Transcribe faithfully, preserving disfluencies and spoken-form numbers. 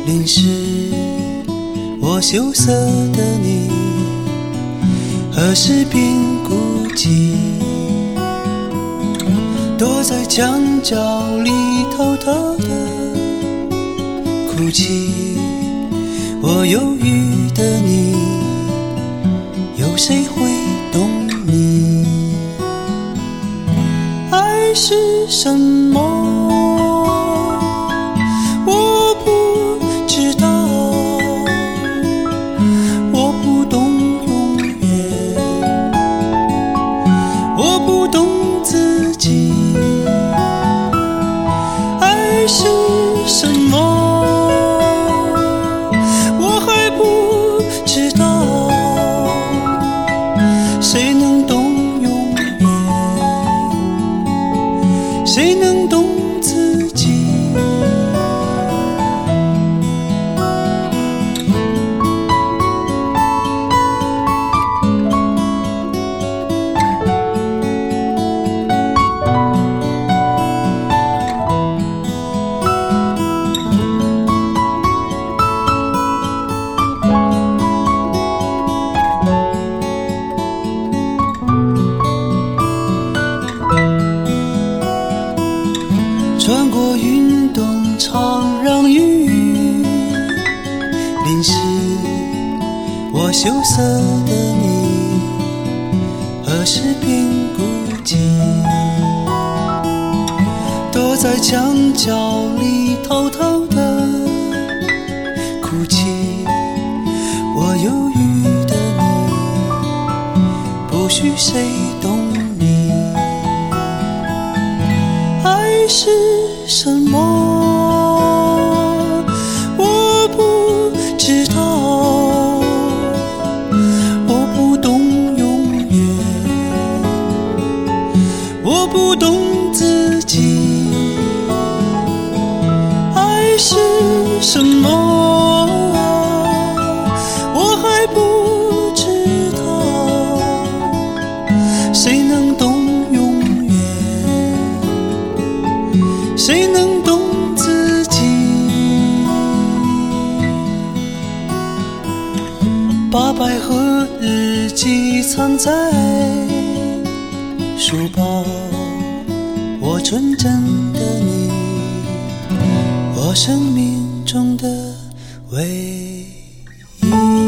淋湿我羞涩的你，何时变孤寂？躲在墙角里偷偷的哭泣，我忧郁的你，有谁会懂你？爱是什么？我不知道，我不懂永远，我不懂自己。爱是什么？我还不知道，谁能懂永远？谁能懂自己？穿过云动常让雨淋湿我羞涩的你，何时变孤寂？躲在墙角里偷偷的哭泣，我忧郁的你，不许谁懂你。爱是什么？我不知道，我不懂永远，我不懂自己。爱是什么？我还不知道，谁能懂永远？谁能懂自己？把百合日记藏在书包，我纯真的你，我生命中的唯一。